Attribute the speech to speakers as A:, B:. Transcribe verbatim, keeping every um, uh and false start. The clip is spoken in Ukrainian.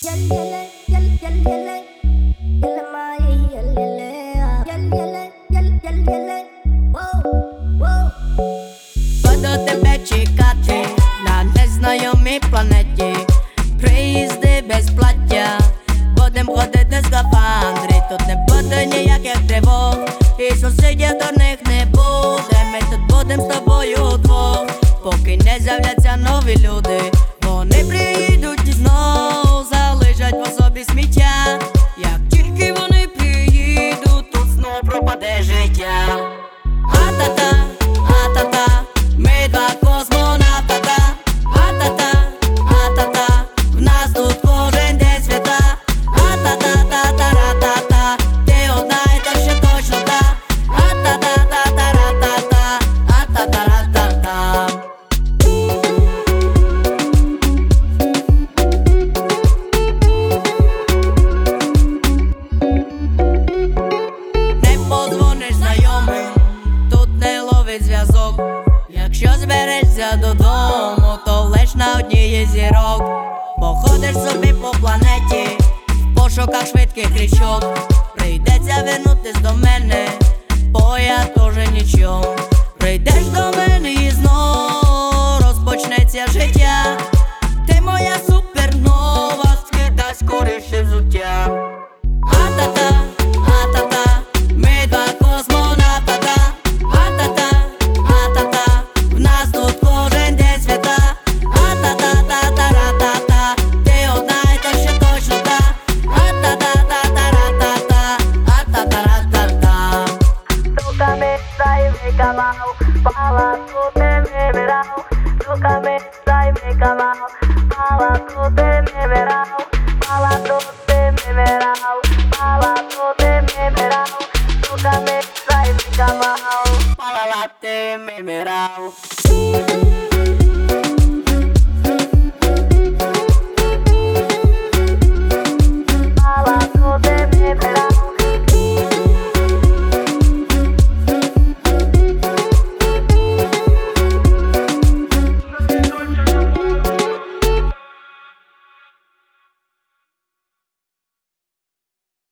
A: Буду тебе чекати на незнайомій планеті. Приїзди без плаття, будем ходити в скафандрі. Тут не буде ніяких тривог, і сусідів дурних не буде. Ми тут будем з тобою удвох, поки не з'являться нові люди. Вони приїдуть і знов залишать по собі сміття. Як тільки вони приїдуть, тут знов пропаде життя. А-та-та, а-та-та, ми два космонавта. А-та-та, а-та-та, в нас тут кожен день свята. А-та-та-та-та-ра-та-та, ти одна і та ще точно та. А-та-та-та-та-ра-та-та, а-та-та-ра-та-та. Не подзвониш знайомим, тут не ловить зв'язок. Якщо зберешся додому, то лиш на одній із зірок. Походиш собі по планеті в пошуках швидких річок. Прийдеться вернутись до мене, бо я тоже нічого. Прийдеш до мене і знов розпочнеться життя. Ти моя супернова, скидай скоріше взуття. А-та-та, а-та-та, ми два космонавта. А-та-та, а-та-та, в нас тут кожен день свята. А-та-та-та-та-ра-та-та, ти одна і та ще точно та. А-та-та-та-та-ра-та-та, а-та-та-ра-та-та.
B: Tu camisa y mi camao, para tú te me verás. Tu camisa y mi camao, para tú te me verás. Para tú te me verás, para tú te me verás. Tu camisa y mi camao,
A: Para la te me verás.